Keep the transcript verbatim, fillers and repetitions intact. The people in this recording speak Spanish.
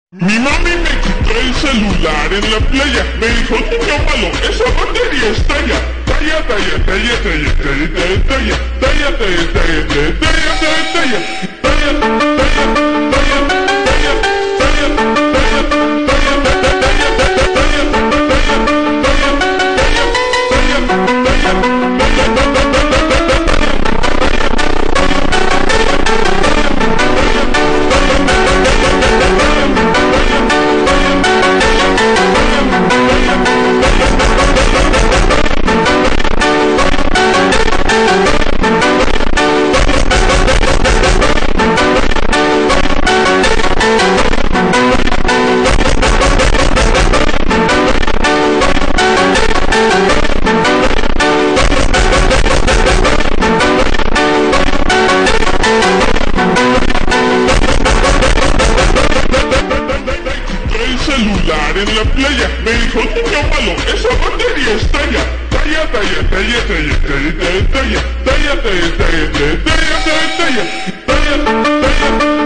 Mi mami me quitó el celular en la playa. Me dijo, niño malo, esa batería estalla. Talla, talla, talla, talla, talla, talla, talla, talla, talla, talla, talla, talla, talla, talla, celular en la playa. Me dijo, niño malo, esa batería estalla. Talla, talla, talla, talla, talla, talla, talla, talla, talla, talla, talla, talla, talla, talla, talla, talla.